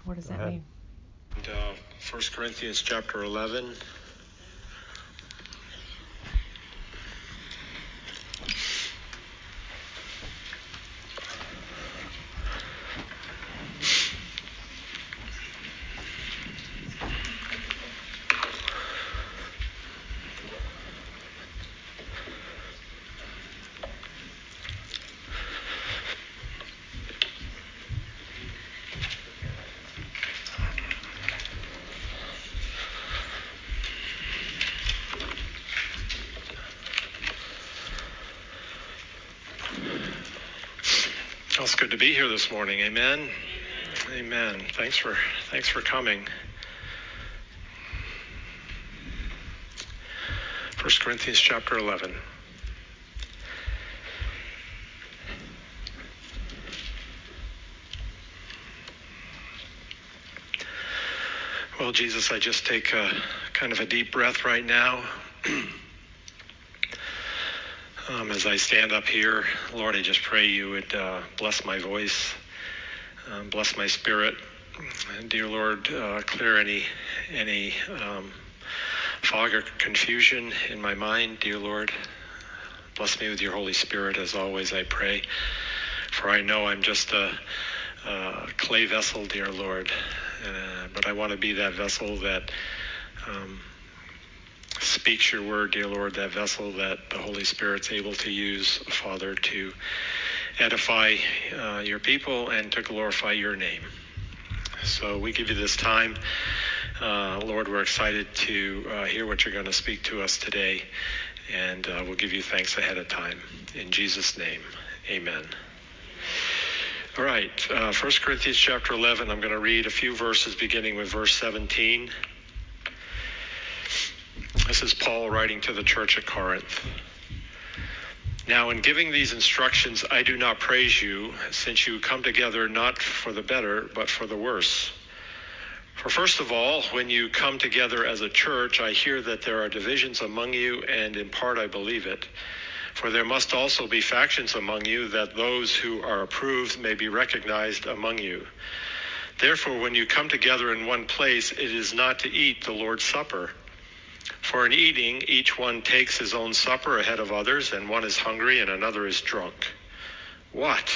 What does that mean? And, 1 Corinthians chapter 11. Well, it's good to be here this morning. Amen. Amen. Thanks for coming. 1 Corinthians chapter 11. Well, Jesus, I just take a kind of a deep breath right now. As I stand up here, Lord, I just pray you would bless my voice, bless my spirit. And dear Lord, clear any fog or confusion in my mind, dear Lord. Bless me with your Holy Spirit, as always, I pray. For I know I'm just a clay vessel, dear Lord. But I want to be that vessel that speaks your word, dear Lord, that vessel that the Holy Spirit's able to use, Father, to edify your people and to glorify your name. So we give you this time. Lord, we're excited to hear what you're going to speak to us today, and we'll give you thanks ahead of time. In Jesus' name, amen. All right, 1 Corinthians chapter 11, I'm going to read a few verses beginning with verse 17. This is Paul writing to the church at Corinth. Now, in giving these instructions, I do not praise you, since you come together not for the better, but for the worse. For first of all, when you come together as a church, I hear that there are divisions among you, and in part I believe it. For there must also be factions among you, that those who are approved may be recognized among you. Therefore, when you come together in one place, it is not to eat the Lord's Supper. For in eating, each one takes his own supper ahead of others, and one is hungry and another is drunk. What?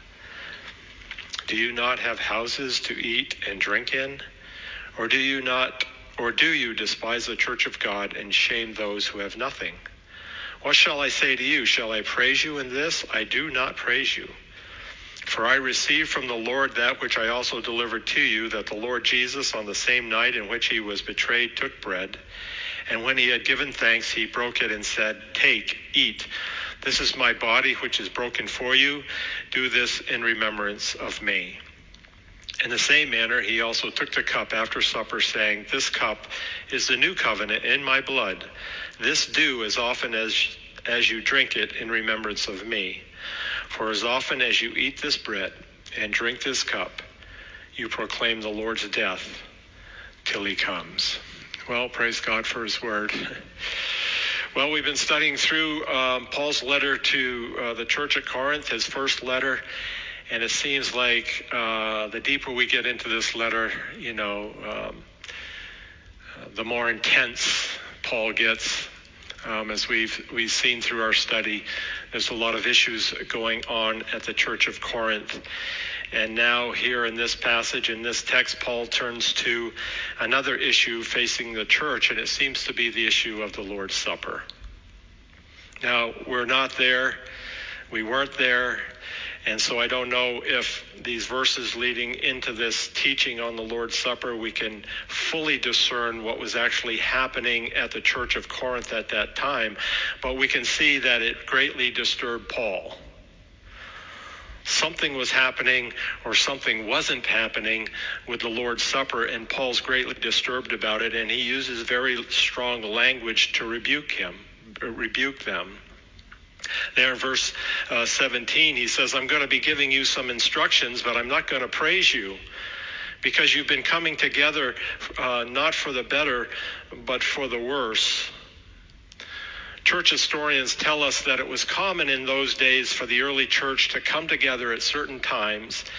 Do you not have houses to eat and drink in? Or do you despise the church of God and shame those who have nothing? What shall I say to you? Shall I praise you in this? I do not praise you. For I received from the Lord that which I also delivered to you, that the Lord Jesus, on the same night in which he was betrayed, took bread. And when he had given thanks, he broke it and said, "Take, eat. This is my body, which is broken for you. Do this in remembrance of me." In the same manner, he also took the cup after supper, saying, "This cup is the new covenant in my blood. This do as often as you drink it in remembrance of me. For as often as you eat this bread and drink this cup, you proclaim the Lord's death till he comes." Well, praise God for his word. Well, we've been studying through Paul's letter to the church at Corinth, his first letter. And it seems like the deeper we get into this letter, the more intense Paul gets. As we've seen through our study, there's a lot of issues going on at the church of Corinth. And now here in this passage, in this text, Paul turns to another issue facing the church, and it seems to be the issue of the Lord's Supper. Now, we're not there. We weren't there. And so I don't know if these verses leading into this teaching on the Lord's Supper, we can fully discern what was actually happening at the church of Corinth at that time. But we can see that it greatly disturbed Paul. Something was happening or something wasn't happening with the Lord's Supper, and Paul's greatly disturbed about it. And he uses very strong language to rebuke them. There in verse 17, he says, "I'm going to be giving you some instructions, but I'm not going to praise you, because you've been coming together not for the better, but for the worse." Church historians tell us that it was common in those days for the early church to come together at certain times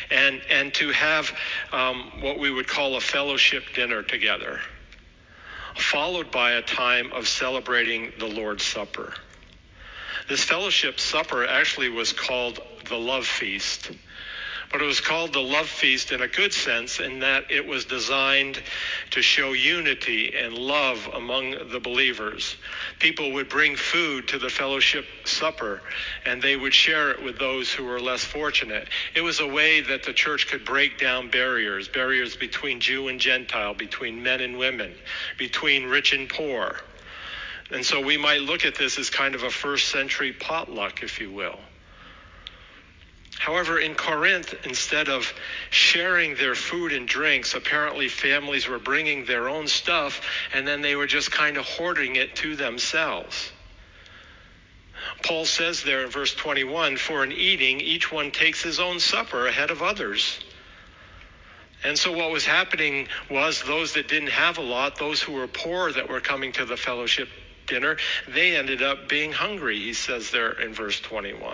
and to have what we would call a fellowship dinner together, followed by a time of celebrating the Lord's Supper. This fellowship supper actually was called the love feast. But it was called the love feast in a good sense, in that it was designed to show unity and love among the believers. People would bring food to the fellowship supper, and they would share it with those who were less fortunate. It was a way that the church could break down barriers between Jew and Gentile, between men and women, between rich and poor. And so we might look at this as kind of a first century potluck, if you will. However, in Corinth, instead of sharing their food and drinks, apparently families were bringing their own stuff, and then they were just kind of hoarding it to themselves. Paul says there in verse 21, "For in eating, each one takes his own supper ahead of others." And so what was happening was those that didn't have a lot, those who were poor that were coming to the fellowship dinner, they ended up being hungry, he says there in verse 21.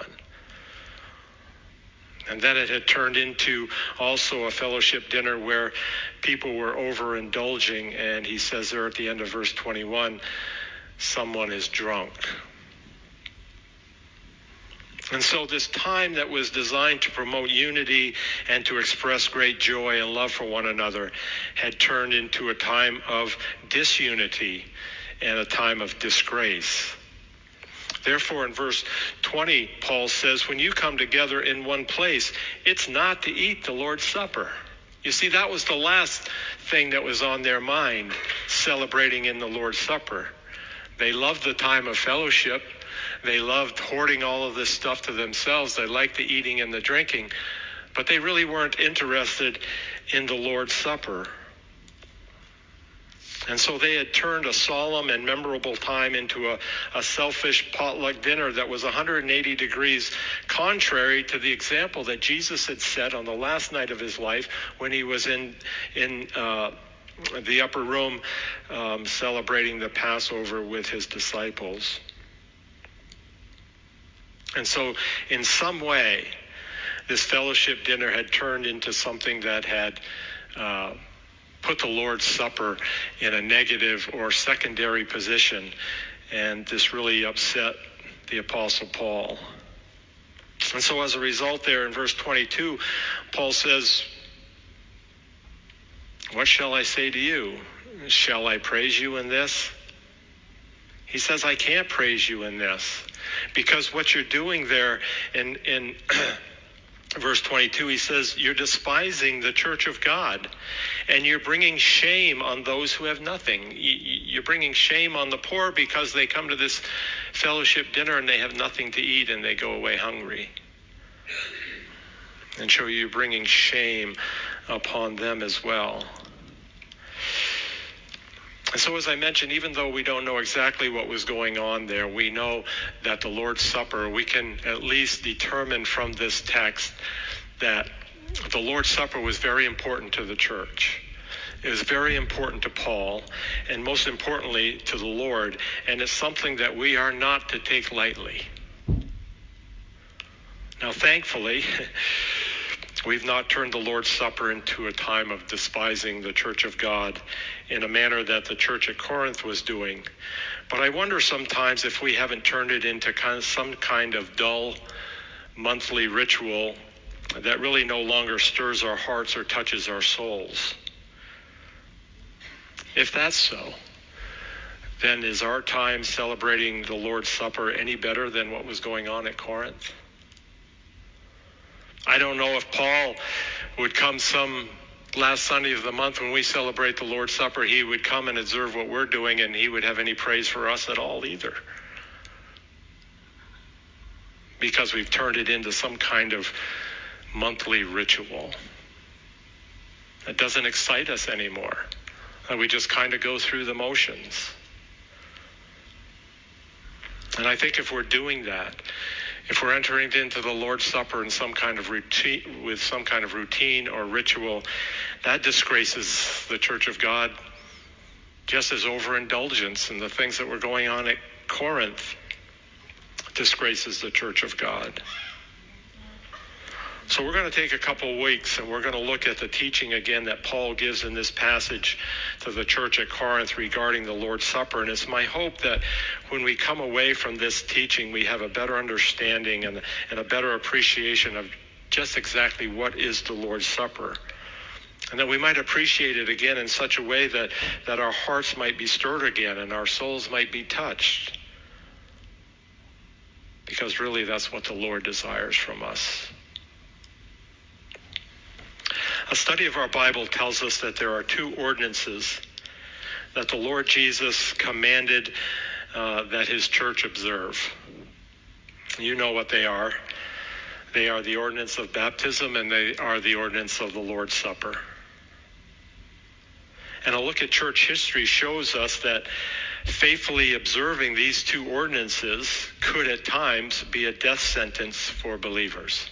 And then it had turned into also a fellowship dinner where people were overindulging. And he says there at the end of verse 21, someone is drunk. And so this time that was designed to promote unity and to express great joy and love for one another had turned into a time of disunity and a time of disgrace. Therefore, in verse 20, Paul says, when you come together in one place, it's not to eat the Lord's Supper. You see, that was the last thing that was on their mind, celebrating in the Lord's Supper. They loved the time of fellowship. They loved hoarding all of this stuff to themselves. They liked the eating and the drinking, but they really weren't interested in the Lord's Supper. And so they had turned a solemn and memorable time into a selfish potluck dinner that was 180 degrees contrary to the example that Jesus had set on the last night of his life when he was in the upper room celebrating the Passover with his disciples. And so in some way, this fellowship dinner had turned into something that had put the Lord's Supper in a negative or secondary position, and this really upset the Apostle Paul. And so as a result there in verse 22, Paul says, what shall I say to you? Shall I praise you in this? He says, I can't praise you in this, because what you're doing there in verse 22, he says, you're despising the church of God, and you're bringing shame on those who have nothing. You're bringing shame on the poor because they come to this fellowship dinner and they have nothing to eat and they go away hungry. And so you're bringing shame upon them as well. And so as I mentioned, even though we don't know exactly what was going on there, we know that the Lord's Supper, we can at least determine from this text that the Lord's Supper was very important to the church. It was very important to Paul, and most importantly to the Lord, and it's something that we are not to take lightly. Now, thankfully, we've not turned the Lord's Supper into a time of despising the church of God in a manner that the church at Corinth was doing. But I wonder sometimes if we haven't turned it into some kind of dull monthly ritual that really no longer stirs our hearts or touches our souls. If that's so, then is our time celebrating the Lord's Supper any better than what was going on at Corinth? I don't know if Paul would come some last Sunday of the month when we celebrate the Lord's Supper, he would come and observe what we're doing, and he would have any praise for us at all either. Because we've turned it into some kind of monthly ritual that doesn't excite us anymore. And we just kind of go through the motions. And I think if we're doing that, if we're entering into the Lord's Supper in some kind of routine, with some kind of routine or ritual, that disgraces the church of God, just as overindulgence in the things that were going on at Corinth disgraces the church of God. So we're going to take a couple weeks and we're going to look at the teaching again that Paul gives in this passage to the church at Corinth regarding the Lord's Supper. And it's my hope that when we come away from this teaching, we have a better understanding and a better appreciation of just exactly what is the Lord's Supper. And that we might appreciate it again in such a way that our hearts might be stirred again and our souls might be touched. Because really that's what the Lord desires from us. A study of our Bible tells us that there are two ordinances that the Lord Jesus commanded that his church observe. You know what they are. They are the ordinance of baptism and they are the ordinance of the Lord's Supper. And a look at church history shows us that faithfully observing these two ordinances could at times be a death sentence for believers.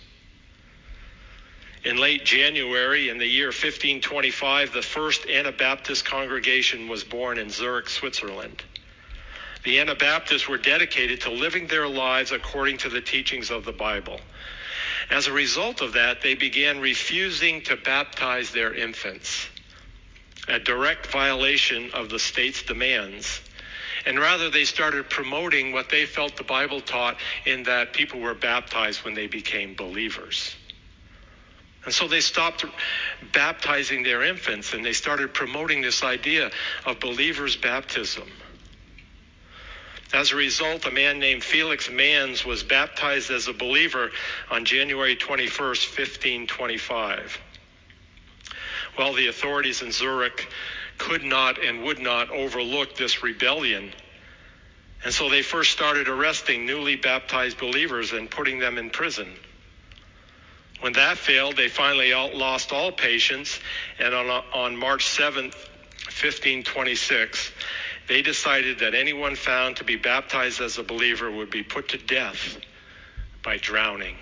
In late January, in the year 1525, the first Anabaptist congregation was born in Zurich, Switzerland. The Anabaptists were dedicated to living their lives according to the teachings of the Bible. As a result of that, they began refusing to baptize their infants, a direct violation of the state's demands. And rather, they started promoting what they felt the Bible taught in that people were baptized when they became believers. And so they stopped baptizing their infants and they started promoting this idea of believers' baptism. As a result, a man named Felix Manz was baptized as a believer on January 21st, 1525. Well, the authorities in Zurich could not and would not overlook this rebellion. And so they first started arresting newly baptized believers and putting them in prison. When that failed, they finally lost all patience, and on March 7th, 1526, they decided that anyone found to be baptized as a believer would be put to death by drowning.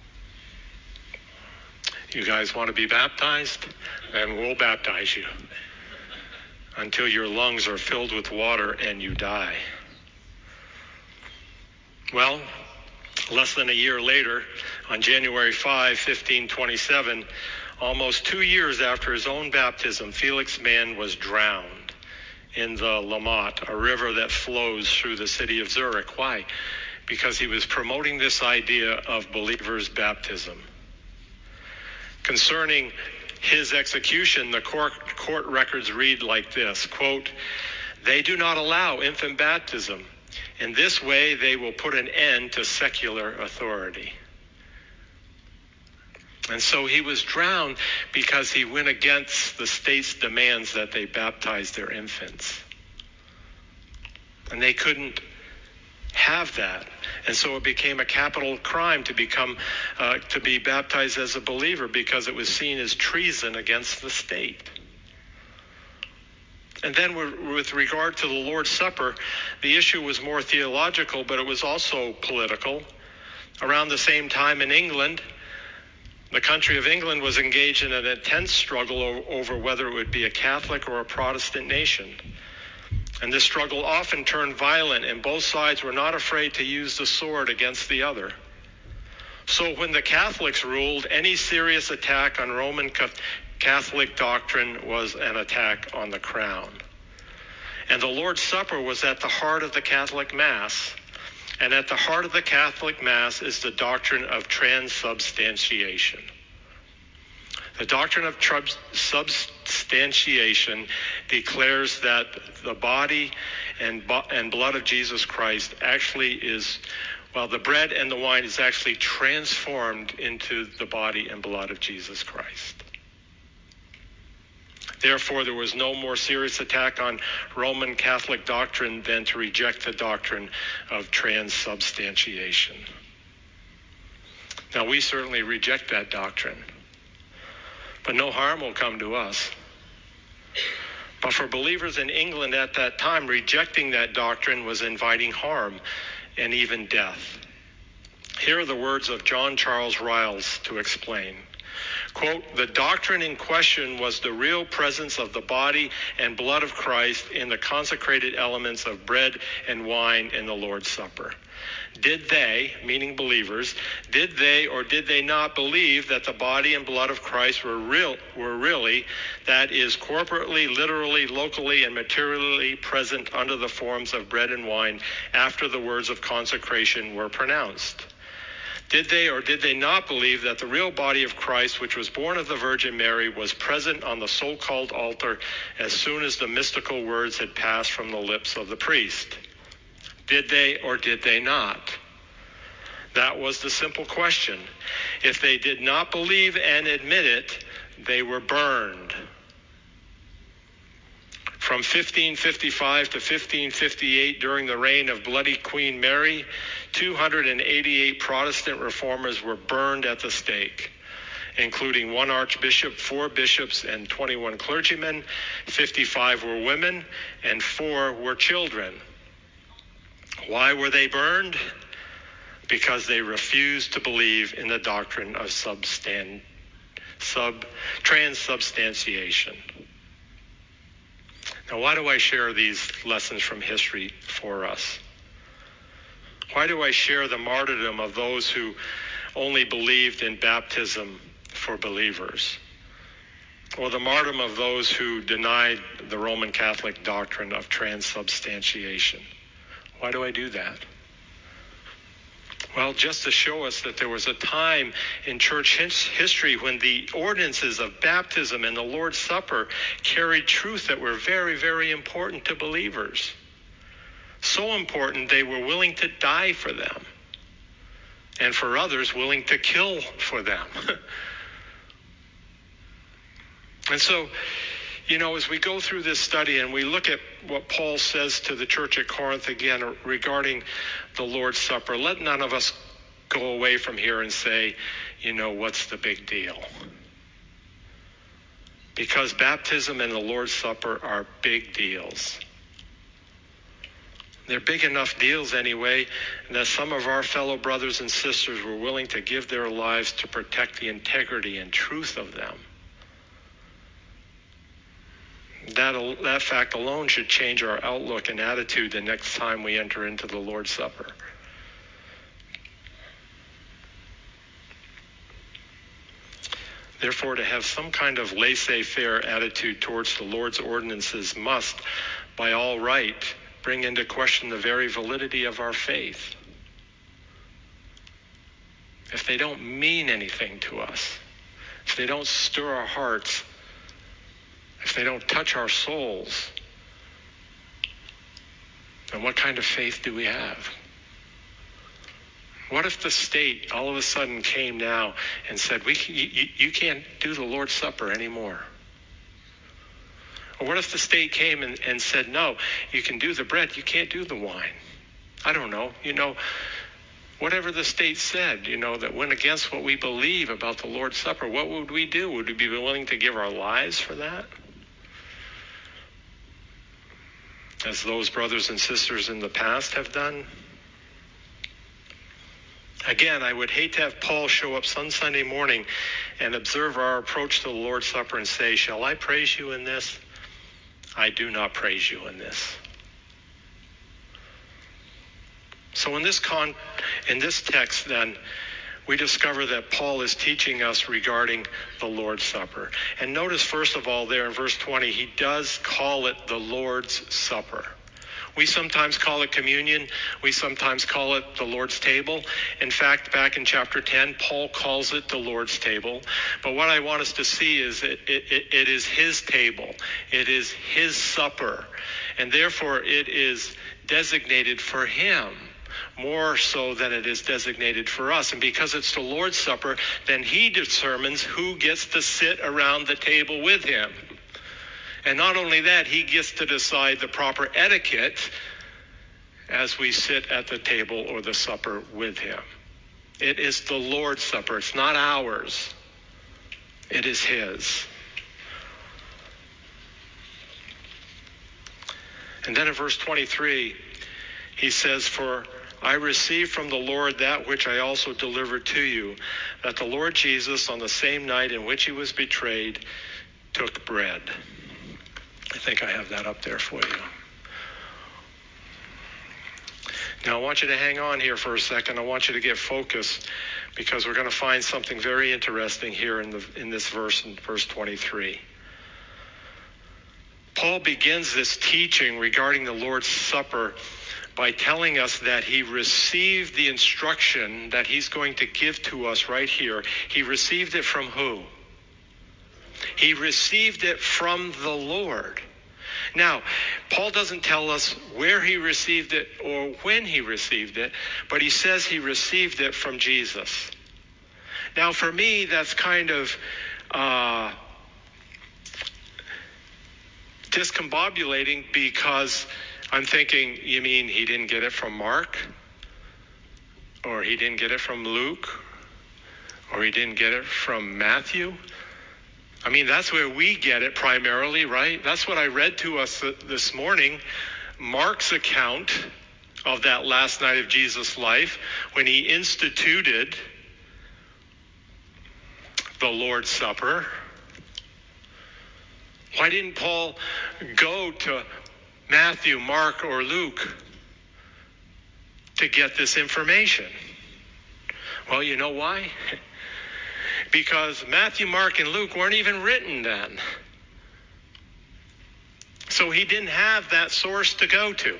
You guys want to be baptized? Then we'll baptize you until your lungs are filled with water and you die. Well, less than a year later, on January 5, 1527, almost 2 years after his own baptism, Felix Manz was drowned in the Lamot, a river that flows through the city of Zurich. Why? Because he was promoting this idea of believers' baptism. Concerning his execution, the court records read like this, quote, "They do not allow infant baptism. In this way, they will put an end to secular authority." And so he was drowned because he went against the state's demands that they baptize their infants. And they couldn't have that. And so it became a capital crime to be baptized as a believer because it was seen as treason against the state. And then with regard to the Lord's Supper, the issue was more theological, but it was also political. Around the same time in England, the country of England was engaged in an intense struggle over whether it would be a Catholic or a Protestant nation. And this struggle often turned violent, and both sides were not afraid to use the sword against the other. So when the Catholics ruled, any serious attack on Roman Catholic doctrine was an attack on the crown. And the Lord's Supper was at the heart of the Catholic Mass. And at the heart of the Catholic Mass is the doctrine of transubstantiation. The doctrine of transubstantiation declares that the body and blood of Jesus Christ actually is, the bread and the wine is actually transformed into the body and blood of Jesus Christ. Therefore, there was no more serious attack on Roman Catholic doctrine than to reject the doctrine of transubstantiation. Now, we certainly reject that doctrine, but no harm will come to us. But for believers in England at that time, rejecting that doctrine was inviting harm and even death. Here are the words of John Charles Riles to explain. Quote, "The doctrine in question was the real presence of the body and blood of Christ in the consecrated elements of bread and wine in the Lord's Supper. Did they, meaning believers, did they or did they not believe that the body and blood of Christ were really, that is, corporately, literally, locally, and materially present under the forms of bread and wine after the words of consecration were pronounced? Did they or did they not believe that the real body of Christ, which was born of the Virgin Mary, was present on the so-called altar as soon as the mystical words had passed from the lips of the priest? Did they or did they not? That was the simple question. If they did not believe and admit it, they were burned. From 1555 to 1558, during the reign of Bloody Queen Mary, 288 Protestant reformers were burned at the stake, including 1 archbishop, 4 bishops, and 21 clergymen. 55 were women, and 4 were children. Why were they burned? Because they refused to believe in the doctrine of transubstantiation. Now, why do I share these lessons from history for us? Why do I share the martyrdom of those who only believed in baptism for believers, or the martyrdom of those who denied the Roman Catholic doctrine of transubstantiation? Why do I do that? Well, just to show us that there was a time in church history when the ordinances of baptism and the Lord's Supper carried truth that were very, very important to believers. So important they were willing to die for them, and for others willing to kill for them. And so, as we go through this study and we look at what Paul says to the church at Corinth again regarding the Lord's Supper, let none of us go away from here and say, what's the big deal? Because baptism and the Lord's Supper are big deals. They're big enough deals anyway that some of our fellow brothers and sisters were willing to give their lives to protect the integrity and truth of them. That fact alone should change our outlook and attitude the next time we enter into the Lord's Supper. Therefore, to have some kind of laissez-faire attitude towards the Lord's ordinances must, by all right, bring into question the very validity of our faith. If they don't mean anything to us, if they don't stir our hearts, if they don't touch our souls, then what kind of faith do we have? What if the state all of a sudden came now and said, you can't do the Lord's Supper anymore? Or what if the state came and said, no, you can do the bread, you can't do the wine? I don't know. Whatever the state said, that went against what we believe about the Lord's Supper, what would we do? Would we be willing to give our lives for that? As those brothers and sisters in the past have done? Again, I would hate to have Paul show up some Sunday morning and observe our approach to the Lord's Supper and say, shall I praise you in this? I do not praise you in this. So in this text, then, we discover that Paul is teaching us regarding the Lord's Supper. And notice, first of all, there in verse 20, he does call it the Lord's Supper. We sometimes call it communion. We sometimes call it the Lord's table. In fact, back in chapter 10, Paul calls it the Lord's table. But what I want us to see is that it is his table. It is his supper. And therefore, it is designated for him, more so than it is designated for us. And because it's the Lord's Supper, then he determines who gets to sit around the table with him. And not only that, he gets to decide the proper etiquette as we sit at the table or the supper with him. It is the Lord's Supper. It's not ours. It is his. And then in verse 23, he says, for I received from the Lord that which I also delivered to you, that the Lord Jesus, on the same night in which he was betrayed, took bread. I think I have that up there for you. Now, I want you to hang on here for a second. I want you to get focused because we're going to find something very interesting here in this verse, in verse 23. Paul begins this teaching regarding the Lord's Supper by telling us that he received the instruction that he's going to give to us right here. He received it from who? He received it from the Lord. Now, Paul doesn't tell us where he received it or when he received it, but he says he received it from Jesus. Now, for me, that's kind of discombobulating because I'm thinking, you mean he didn't get it from Mark? Or he didn't get it from Luke? Or he didn't get it from Matthew? I mean, that's where we get it primarily, right? That's what I read to us this morning. Mark's account of that last night of Jesus' life when he instituted the Lord's Supper. Why didn't Paul go to Matthew, Mark, or Luke to get this information? Well, you know why? Because Matthew, Mark, and Luke weren't even written then. So he didn't have that source to go to.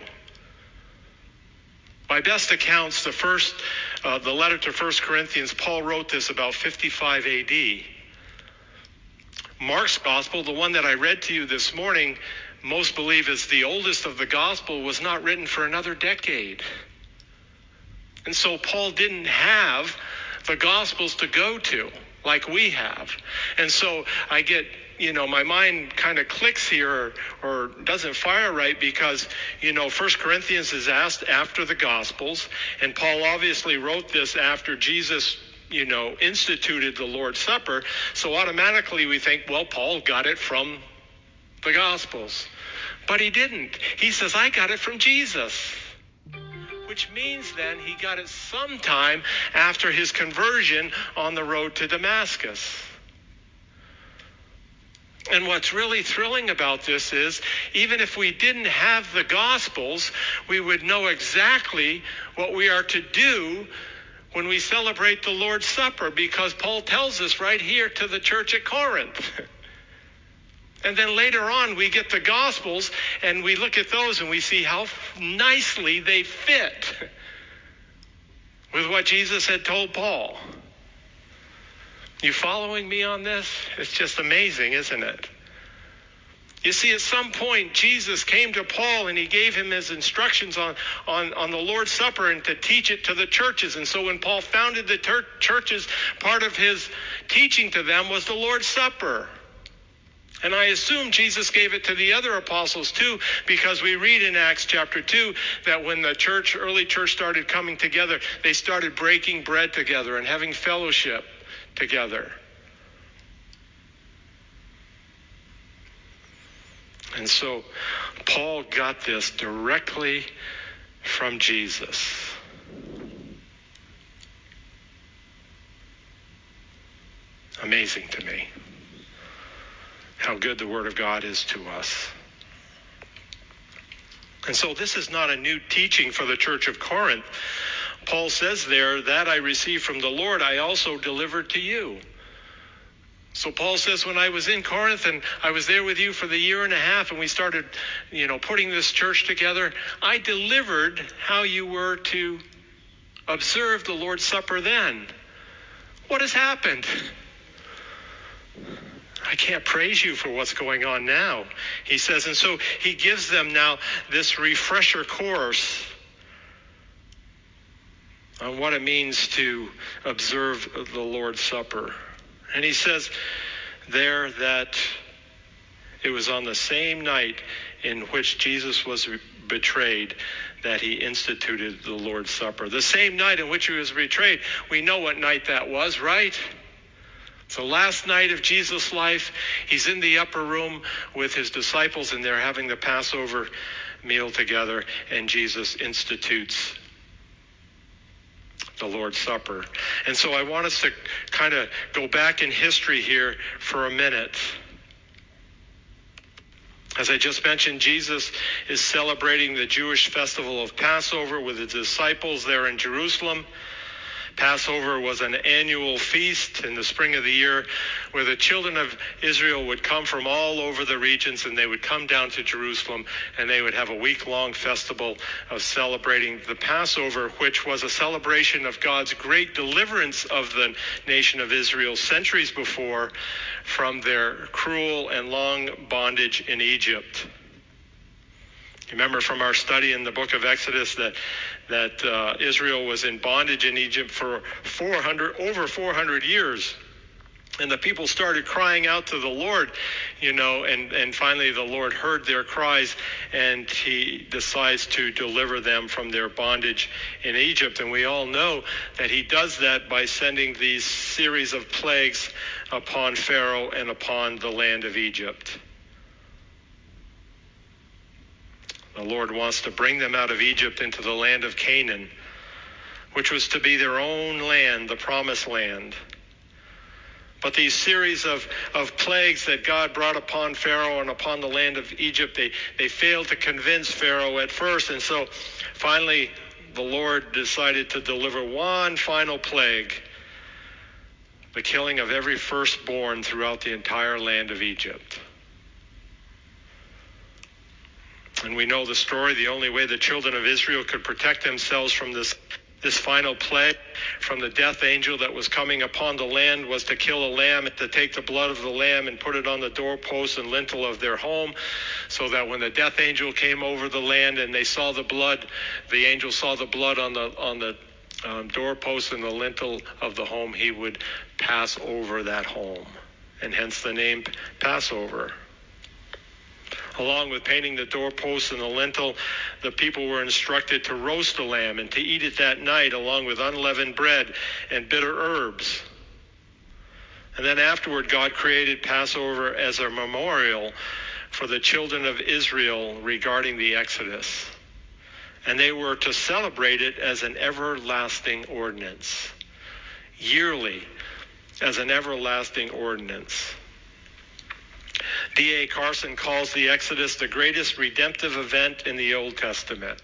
By best accounts, the letter to 1 Corinthians, Paul wrote this about 55 A.D. Mark's gospel, the one that I read to you this morning, most believe is the oldest of the gospel, was not written for another decade. And so Paul didn't have the gospels to go to like we have. And so I get, my mind kind of clicks here or doesn't fire right because, 1 Corinthians is asked after the gospels, and Paul obviously wrote this after Jesus instituted the Lord's Supper. So automatically we think, well, Paul got it from the Gospels. But he didn't. He says, I got it from Jesus. Which means then he got it sometime after his conversion on the road to Damascus. And what's really thrilling about this is, even if we didn't have the Gospels, we would know exactly what we are to do when we celebrate the Lord's Supper, because Paul tells us right here to the church at Corinth. And then later on, we get the Gospels, and we look at those, and we see how nicely they fit with what Jesus had told Paul. You following me on this? It's just amazing, isn't it? You see, at some point, Jesus came to Paul and he gave him his instructions on the Lord's Supper and to teach it to the churches. And so when Paul founded the churches, part of his teaching to them was the Lord's Supper. And I assume Jesus gave it to the other apostles too, because we read in Acts chapter 2 that when the early church started coming together, they started breaking bread together and having fellowship together. And so Paul got this directly from Jesus. Amazing to me how good the Word of God is to us. And so this is not a new teaching for the church of Corinth. Paul says there, that I received from the Lord, I also delivered to you. So Paul says, when I was in Corinth and I was there with you for the year and a half and we started, putting this church together, I delivered how you were to observe the Lord's Supper then. What has happened? I can't praise you for what's going on now, he says. And so he gives them now this refresher course on what it means to observe the Lord's Supper. And he says there that it was on the same night in which Jesus was betrayed that he instituted the Lord's Supper. The same night in which he was betrayed. We know what night that was, right? It's the last night of Jesus' life. He's in the upper room with his disciples and they're having the Passover meal together, and Jesus institutes the Lord's Supper. And so I want us to kind of go back in history here for a minute. As I just mentioned, Jesus is celebrating the Jewish festival of Passover with his disciples there in Jerusalem. Passover was an annual feast in the spring of the year where the children of Israel would come from all over the regions, and they would come down to Jerusalem, and they would have a week-long festival of celebrating the Passover, which was a celebration of God's great deliverance of the nation of Israel centuries before from their cruel and long bondage in Egypt. Remember from our study in the book of Exodus that Israel was in bondage in Egypt for over 400 years. And the people started crying out to the Lord, and finally the Lord heard their cries, and he decides to deliver them from their bondage in Egypt. And we all know that he does that by sending these series of plagues upon Pharaoh and upon the land of Egypt. The Lord wants to bring them out of Egypt into the land of Canaan, which was to be their own land, the promised land. But these series of plagues that God brought upon Pharaoh and upon the land of Egypt, they failed to convince Pharaoh at first. And so finally, the Lord decided to deliver one final plague, the killing of every firstborn throughout the entire land of Egypt. And we know the story. The only way the children of Israel could protect themselves from this final plague, from the death angel that was coming upon the land, was to kill a lamb and to take the blood of the lamb and put it on the doorpost and lintel of their home, so that when the death angel came over the land and they saw the blood, the angel saw the blood on the doorpost and the lintel of the home, he would pass over that home, and hence the name Passover. Along with painting the doorposts and the lintel, the people were instructed to roast a lamb and to eat it that night along with unleavened bread and bitter herbs. And then afterward, God created Passover as a memorial for the children of Israel regarding the Exodus. And they were to celebrate it as an everlasting ordinance, yearly, as an everlasting ordinance. D.A. Carson calls the Exodus the greatest redemptive event in the Old Testament.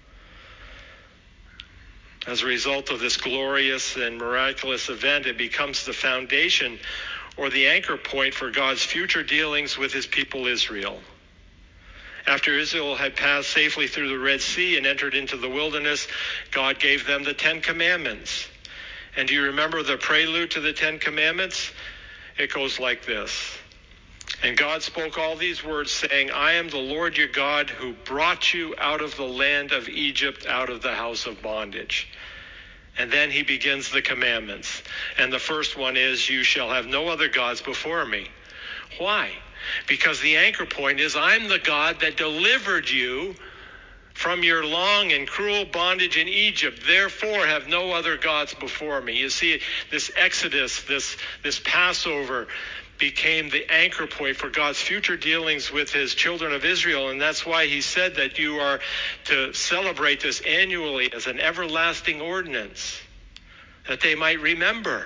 As a result of this glorious and miraculous event, it becomes the foundation or the anchor point for God's future dealings with his people Israel. After Israel had passed safely through the Red Sea and entered into the wilderness, God gave them the 10 Commandments. And do you remember the prelude to the 10 Commandments? It goes like this. And God spoke all these words, saying, I am the Lord your God who brought you out of the land of Egypt, out of the house of bondage. And then he begins the commandments. And the first one is, you shall have no other gods before me. Why? Because the anchor point is, I'm the God that delivered you from your long and cruel bondage in Egypt. Therefore, have no other gods before me. You see, this Exodus, this Passover, became the anchor point for God's future dealings with his children of Israel. And that's why he said that you are to celebrate this annually as an everlasting ordinance, that they might remember.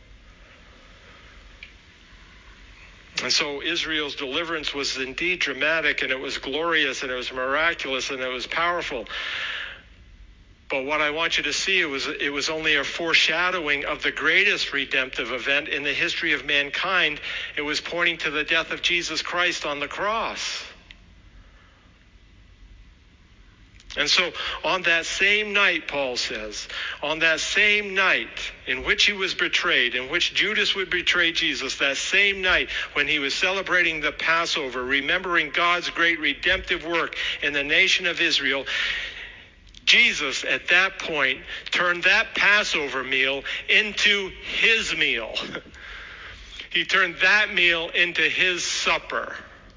And so Israel's deliverance was indeed dramatic, and it was glorious, and it was miraculous, and it was powerful. But what I want you to see, it was only a foreshadowing of the greatest redemptive event in the history of mankind. It was pointing to the death of Jesus Christ on the cross. And so on that same night, Paul says, on that same night in which he was betrayed, in which Judas would betray Jesus, that same night when he was celebrating the Passover, remembering God's great redemptive work in the nation of Israel, Jesus, at that point, turned that Passover meal into his meal. He turned that meal into his supper.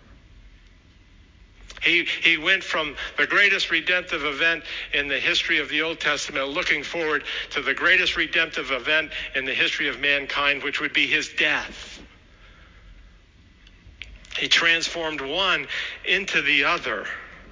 He went from the greatest redemptive event in the history of the Old Testament, looking forward to the greatest redemptive event in the history of mankind, which would be his death. He transformed one into the other.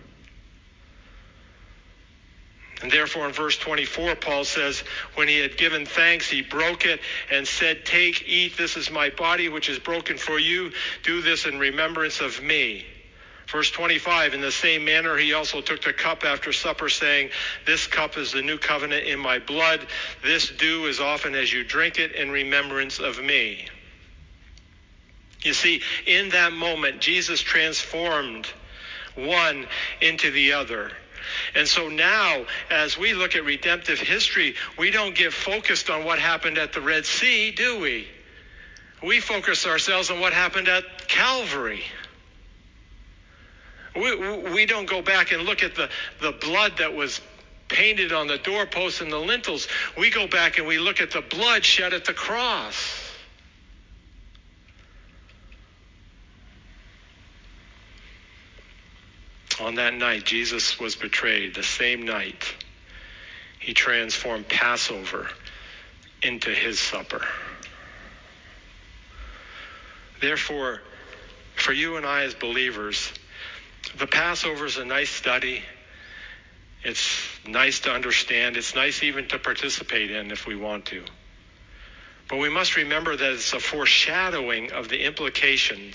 And therefore, in verse 24, Paul says, when he had given thanks, he broke it and said, take, eat, this is my body, which is broken for you. Do this in remembrance of me. Verse 25, in the same manner he also took the cup after supper, saying, "This cup is the new covenant in my blood. This do as often as you drink it in remembrance of me." You see, in that moment, Jesus transformed one into the other. And so now, as we look at redemptive history, we don't get focused on what happened at the Red Sea, do we? We focus ourselves on what happened at Calvary. We don't go back and look at the blood that was painted on the doorposts and the lintels. We go back and we look at the blood shed at the cross. On that night, Jesus was betrayed. The same night, he transformed Passover into his supper. Therefore, for you and I as believers, the Passover is a nice study. It's nice to understand. It's nice even to participate in if we want to. But we must remember that it's a foreshadowing of the implications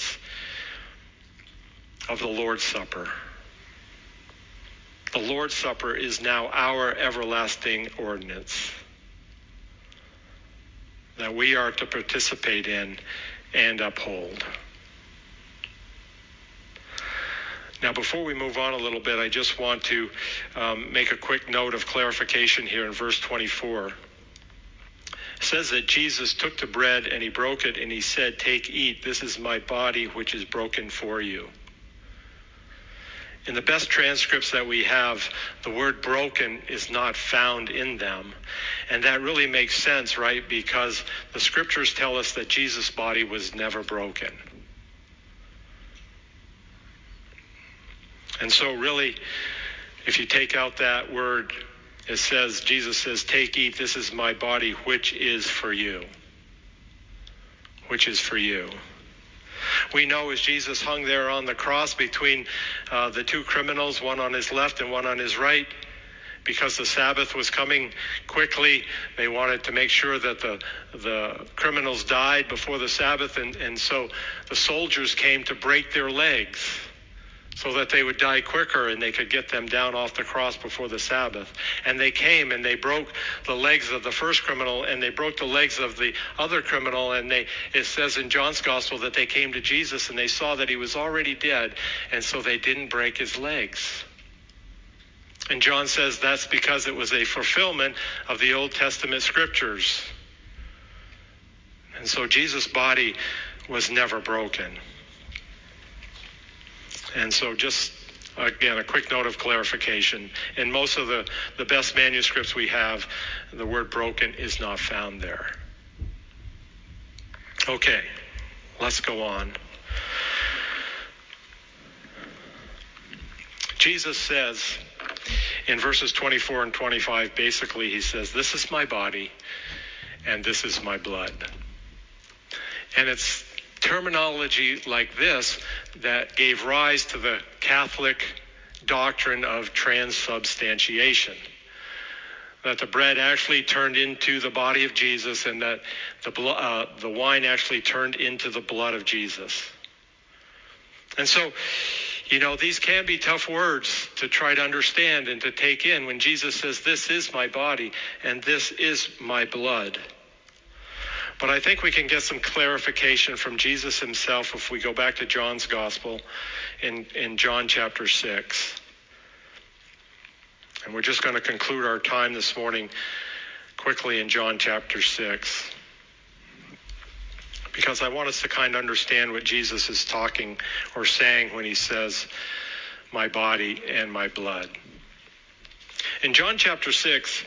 of the Lord's Supper. The Lord's Supper is now our everlasting ordinance that we are to participate in and uphold. Now, before we move on a little bit, I just want to make a quick note of clarification here in verse 24. It says that Jesus took the bread and he broke it and he said, "Take, eat, this is my body which is broken for you." In the best transcripts that we have, the word broken is not found in them. And that really makes sense, right? Because the scriptures tell us that Jesus' body was never broken. And so really, if you take out that word, it says, Jesus says, "Take, eat, this is my body, which is for you." Which is for you. We know as Jesus hung there on the cross between the two criminals, one on his left and one on his right, because the Sabbath was coming quickly, they wanted to make sure that the criminals died before the Sabbath, and so the soldiers came to break their legs so that they would die quicker and they could get them down off the cross before the Sabbath. And they came and they broke the legs of the first criminal and they broke the legs of the other criminal. And it says in John's gospel that they came to Jesus and they saw that he was already dead. And so they didn't break his legs. And John says that's because it was a fulfillment of the Old Testament scriptures. And so Jesus' body was never broken. And so just, again, a quick note of clarification. In most of the best manuscripts we have, the word broken is not found there. Okay, let's go on. Jesus says in verses 24 and 25, basically he says, "This is my body and this is my blood." And it's terminology like this that gave rise to the Catholic doctrine of transubstantiation. That the bread actually turned into the body of Jesus and that the wine actually turned into the blood of Jesus. And so, these can be tough words to try to understand and to take in when Jesus says, "This is my body and this is my blood." But I think we can get some clarification from Jesus himself if we go back to John's gospel in John chapter 6. And we're just going to conclude our time this morning quickly in John chapter 6. Because I want us to kind of understand what Jesus is talking or saying when he says, "My body and my blood." In John chapter 6,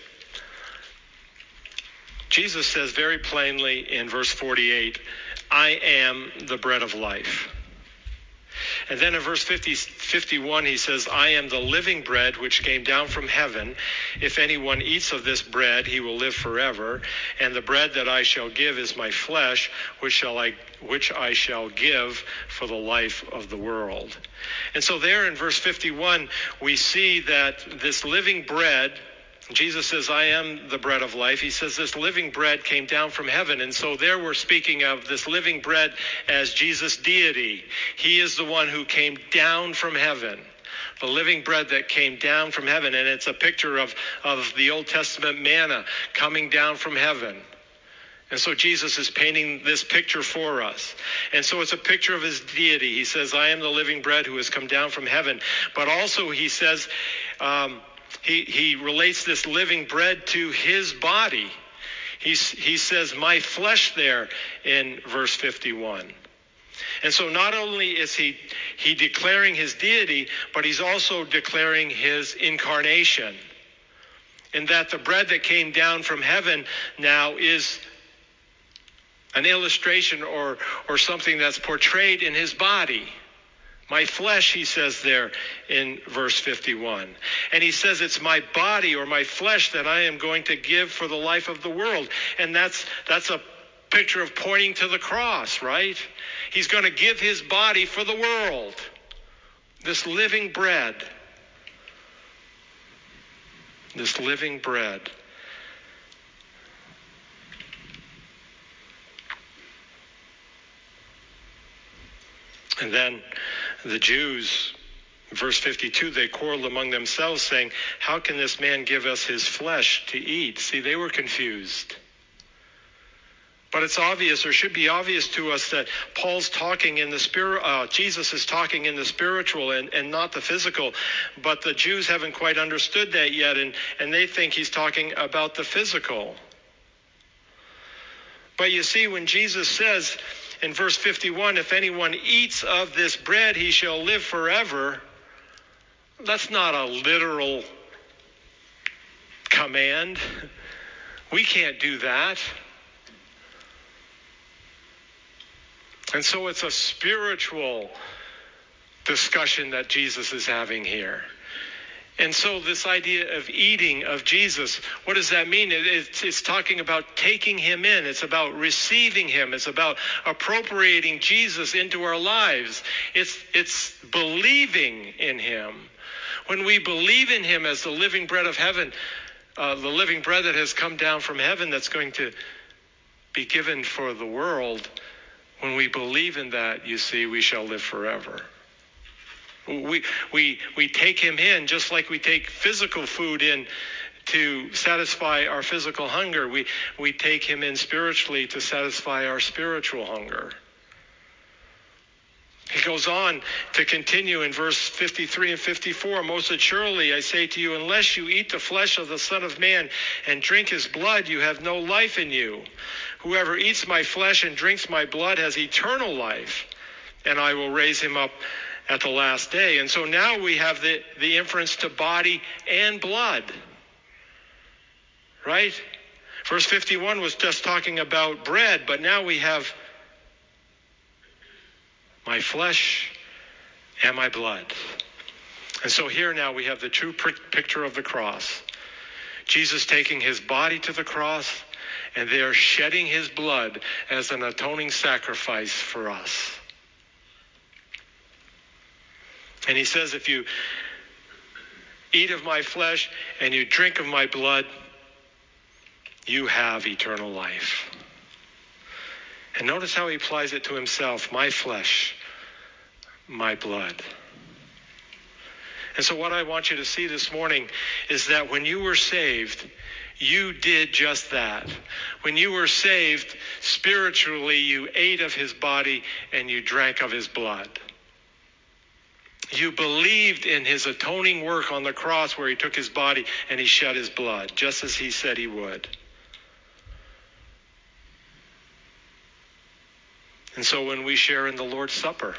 Jesus says very plainly in verse 48, "I am the bread of life." And then in verse 51, he says, "I am the living bread which came down from heaven. If anyone eats of this bread, he will live forever. And the bread that I shall give is my flesh, which I shall give for the life of the world." And so there in verse 51, we see that this living bread Jesus says, I am the bread of life. He says this living bread came down from heaven. And so there we're speaking of this living bread as Jesus' deity. He is the one who came down from heaven. The living bread that came down from heaven. And it's a picture of the Old Testament manna coming down from heaven. And so Jesus is painting this picture for us. And so it's a picture of his deity. He says, I am the living bread who has come down from heaven. But also he says, he relates this living bread to his body. He says, my flesh there in verse 51. And so not only is he declaring his deity, but he's also declaring his incarnation. And that the bread that came down from heaven now is an illustration or something that's portrayed in his body. My flesh, he says there in verse 51. And he says it's my body or my flesh that I am going to give for the life of the world. And that's a picture of pointing to the cross, right? He's going to give his body for the world. This living bread. This living bread. And then the Jews, verse 52, they quarreled among themselves, saying, how can this man give us his flesh to eat? See, they were confused. But it's obvious, or should be obvious to us, that Paul's talking in the spirit, Jesus is talking in the spiritual and not the physical. But the Jews haven't quite understood that yet, and they think he's talking about the physical. But you see, when Jesus says in verse 51, if anyone eats of this bread, he shall live forever, that's not a literal command. We can't do that. And so it's a spiritual discussion that Jesus is having here. And so this idea of eating of Jesus, what does that mean? It's talking about taking him in. It's about receiving him. It's about appropriating Jesus into our lives. It's believing in him. When we believe in him as the living bread of heaven, the living bread that has come down from heaven that's going to be given for the world, when we believe in that, you see, we shall live forever. We take him in just like we take physical food in to satisfy our physical hunger. We take him in spiritually to satisfy our spiritual hunger. He goes on to continue in verse 53 and 54. Most assuredly, I say to you, unless you eat the flesh of the Son of Man and drink his blood, you have no life in you. Whoever eats my flesh and drinks my blood has eternal life, and I will raise him up at the last day. And so now we have the inference to body and blood. Right? Verse 51 was just talking about bread, but now we have my flesh and my blood. And so here now we have the true picture of the cross. Jesus taking his body to the cross, and there shedding his blood as an atoning sacrifice for us. And he says, if you eat of my flesh and you drink of my blood, you have eternal life. And notice how he applies it to himself. My flesh, my blood. And so what I want you to see this morning is that when you were saved, you did just that. When you were saved, spiritually, you ate of his body and you drank of his blood. You believed in his atoning work on the cross where he took his body and he shed his blood, just as he said he would. And so when we share in the Lord's Supper,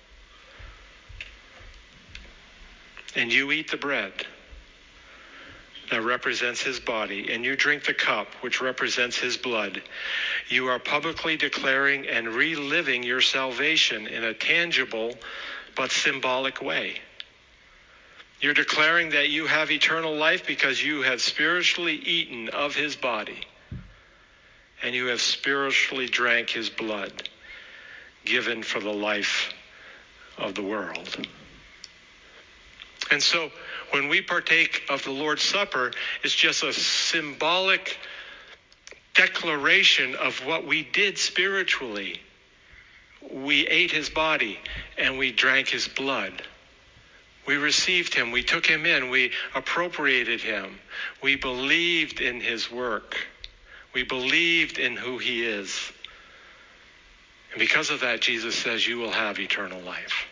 and you eat the bread that represents his body, and you drink the cup which represents his blood, you are publicly declaring and reliving your salvation in a tangible but symbolic way. You're declaring that you have eternal life because you have spiritually eaten of his body, and you have spiritually drank his blood, given for the life of the world. And so when we partake of the Lord's Supper, it's just a symbolic declaration of what we did spiritually. We ate his body and we drank his blood. We received him. We took him in. We appropriated him. We believed in his work. We believed in who he is. And because of that, Jesus says, you will have eternal life.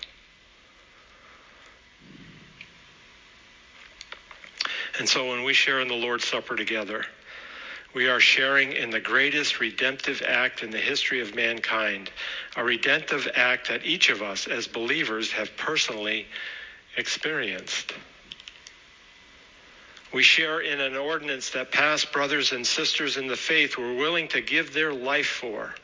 And so when we share in the Lord's Supper together, we are sharing in the greatest redemptive act in the history of mankind, a redemptive act that each of us as believers have personally experienced. We share in an ordinance that past brothers and sisters in the faith were willing to give their life for.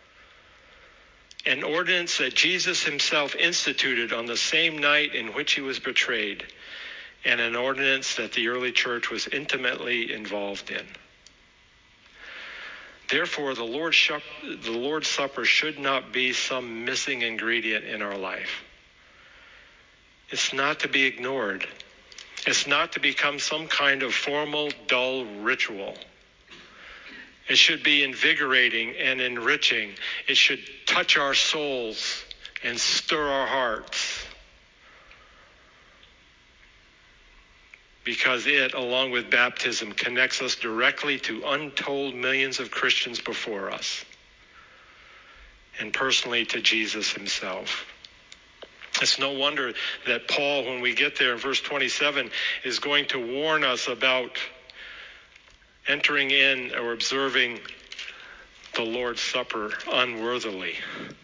An ordinance that Jesus himself instituted on the same night in which he was betrayed, and an ordinance that the early church was intimately involved in. Therefore, the Lord's Supper should not be some missing ingredient in our life. It's not to be ignored. It's not to become some kind of formal, dull ritual. It should be invigorating and enriching. It should touch our souls and stir our hearts. Because it, along with baptism, connects us directly to untold millions of Christians before us, and personally to Jesus himself. It's no wonder that Paul, when we get there in verse 27, is going to warn us about entering in or observing the Lord's Supper unworthily.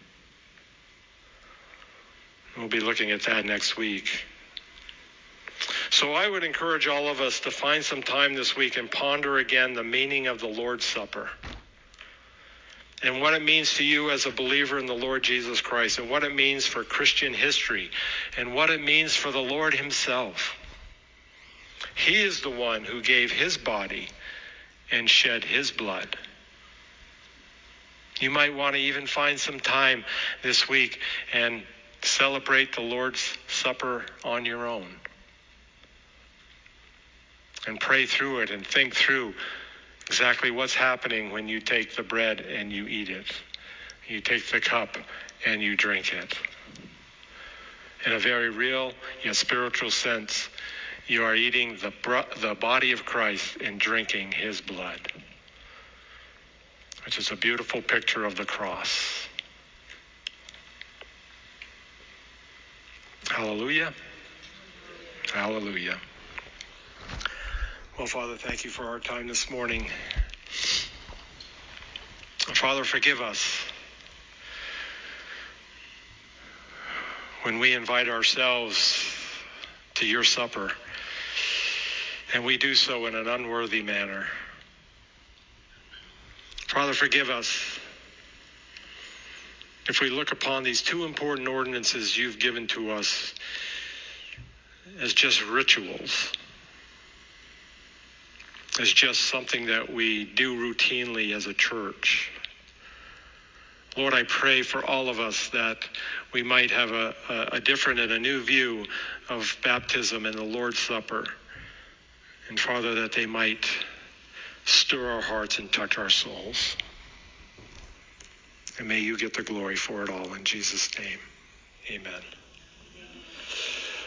We'll be looking at that next week. So I would encourage all of us to find some time this week and ponder again the meaning of the Lord's Supper and what it means to you as a believer in the Lord Jesus Christ, and what it means for Christian history, and what it means for the Lord himself. He is the one who gave his body and shed his blood. You might want to even find some time this week and celebrate the Lord's Supper on your own. And pray through it and think through exactly what's happening when you take the bread and you eat it. You take the cup and you drink it. In a very real yet spiritual sense, you are eating the body of Christ and drinking his blood, which is a beautiful picture of the cross. Hallelujah. Hallelujah. Well, Father, thank you for our time this morning. Father, forgive us when we invite ourselves to your supper, and we do so in an unworthy manner. Father, forgive us if we look upon these two important ordinances you've given to us as just rituals, as just something that we do routinely as a church. Lord, I pray for all of us that we might have a different and a new view of baptism and the Lord's Supper. And Father, that they might stir our hearts and touch our souls. And may you get the glory for it all in Jesus' name. Amen.